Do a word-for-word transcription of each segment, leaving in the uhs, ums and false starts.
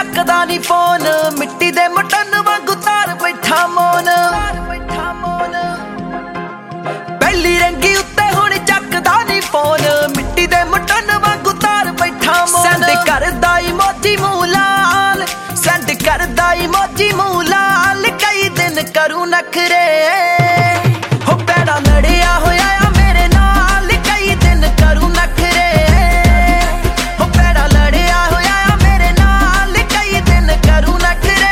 ਚੱਕਦਾ ਨੀ ਫੋਨ, ਮਿੱਟੀ ਦੇ ਮਟਨ ਵਾਂਗੂ ਤਾਰ ਬੈਠਾ ਮੋਨ। ਪਹਿਲੀ ਰੰਗੀ ਉੱਤੇ ਹੁਣ ਚੱਕਦਾ ਨੀ ਫੋਨ, ਮਿੱਟੀ ਦੇ ਮਟਨ ਵਾਂਗੂ ਤਾਰ ਬੈਠਾ ਮੋਨ। ਸੈਂਡ ਕਰਦਾ ਇਮੋਜੀ ਮੂੰਹ ਲਾਲ, ਸੈਂਡ ਕਰਦਾ ਇਮੋਜੀ ਮੂੰਹ ਲਾਲ, ਕਈ ਦਿਨ ਕਰੂ ਨਖਰੇ ਹੋ ਪੈੜਾ ਲੜਿਆ ਹੋਇਆ ਆ ਮੇਰੇ ਨਾਲ, ਕਈ ਦਿਨ ਕਰੂ ਨਖਰੇ ਹੋ ਪੈੜਾ ਲੜਿਆ ਹੋਇਆ ਆ ਮੇਰੇ ਨਾਲ, ਕਈ ਦਿਨ ਕਰੂ ਨਖਰੇ।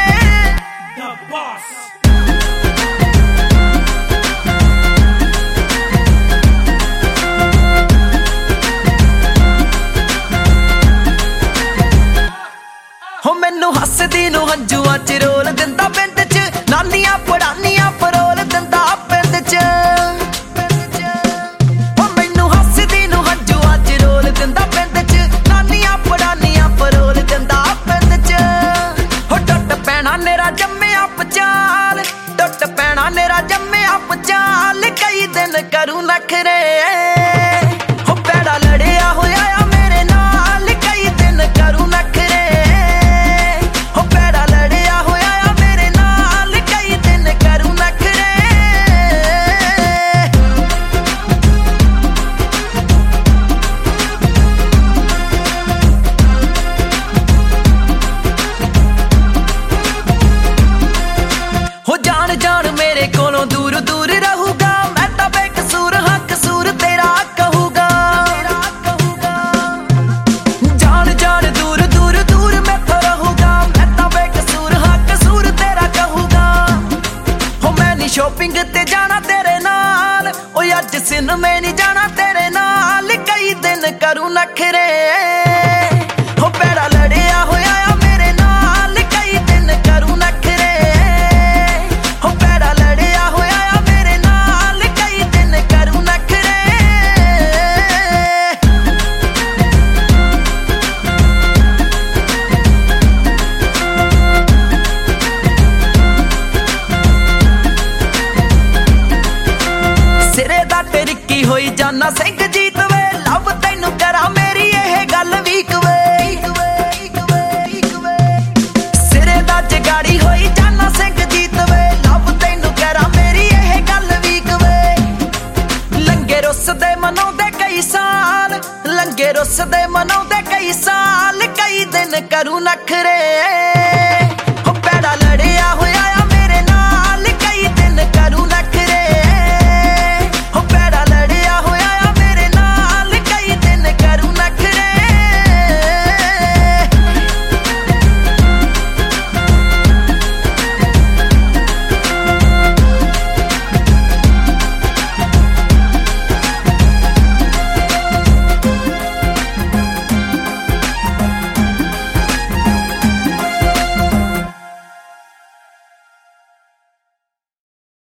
ਹੋ ਮੈਨੂੰ ਹੱਸਦੀ ਨੂੰ ਹੰਝੂਆਂ ਚ ਰੋਲ ਦਿੰਦਾ ਪਿੰਡ ਚ, ਨਾਨੀਆਂ ਪੜਾਨੀਆਂ ਫਰੋਲ ਦਿੰਦਾ ਪਿੰਡ ਚ। ਹੋ ਮੈਨੂੰ ਹੱਸਦੀ ਨੂੰ ਹੰਝੂਆਂ ਚ ਰੋਲ ਦਿੰਦਾ ਪਿੰਡ ਚ, ਨਾਨੀਆਂ ਪੜਾਨੀਆਂ ਫਰੋਲ ਦਿੰਦਾ ਪਿੰਡ ਚ। ਹੋ ਟੁੱਟ ਪੈਣਾ ਨੇਰਾ ਜੰਮਿਆ ਪਚਾਲ, ਟੁੱਟ ਪੈਣਾ ਨੇਰਾ ਜੰਮਿਆ ਪਚਾਲ, ਕਈ ਦਿਨ ਕਰੂ ਨਖਰੇ ਹੋ ਪੈੜਾ ਲੜਿਆ ਹੋਇਆ ਆ ਮੇਰੇ ਨਾਲ, ਕਈ ਦਿਨ ਕਰੂ ਨਖਰੇ। ਜਾਣ ਜਾਣ ਮੇਰੇ ਕੋਲੋਂ ਦੂਰ ਦੂਰ ਰਹੂਗਾ, ਮੈਂ ਤਾਂ ਬੇਕਸੂਰ ਹਾਂ ਕਸੂਰ ਤੇਰਾ ਕਹੂਗਾ। ਜਾਣ ਜਾਣ ਦੂਰ ਦੂਰ ਦੂਰ ਮੈਥੋਂ ਰਹੂਗਾ, ਮੈਂ ਤਾਂ ਬੇਕਸੂਰ ਹਾਂ ਕਸੂਰ ਤੇਰਾ ਕਹੂਗਾ। ਹੋ ਮੈਂ ਨੀ ਸ਼ੋਪਿੰਗ ਤੇ ਜਾਣਾ ਤੇਰੇ ਨਾਲ, ਓ ਅੱਜ ਸਿਨੇਮੇ ਨੀ ਜਾਣਾ ਤੇਰੇ ਨਾਲ, ਕਈ ਦਿਨ ਕਰੂ ਨਖਰੇ ਹੋ ਪੈੜਾ ਲੜਿਆ ਹੋਇਆ ਆ ਮੇਰੇ ਨਾਲ, ਕਈ ਦਿਨ ਕਰੂ ਨਖਰੇ। ਸਿਰੇ ਦਾ ਟਿਰਕੀ ਹੋਈ ਜਾਨਾ ਸਿੰਘ ਜੀਤ ਵੇ, ਲੱਭ ਤੈਨੂੰ ਕਰਾਂ ਮੇਰੀ ਇਹ ਗੱਲ ਵੀਕ ਵੇ। ਸਿਰੇ ਦਾ ਜਗਾੜੀ ਹੋਈ ਜਾਨਾ ਸਿੰਘ ਜੀਤ ਵੇ, ਲੱਭ ਤੈਨੂੰ ਕਰਾਂ ਮੇਰੀ ਇਹ ਗੱਲ ਵੀਕ ਵੇ। ਲੰਗੇ ਰੁੱਸ ਦੇ ਮਨਾਉਂਦੇ ਕਈ ਸਾਲ, ਲੰਗੇ ਰੁੱਸ ਦੇ ਮਨਾਉਂਦੇ ਕਈ ਸਾਲ, ਕਈ ਦਿਨ ਕਰੂ ਨਖਰੇ।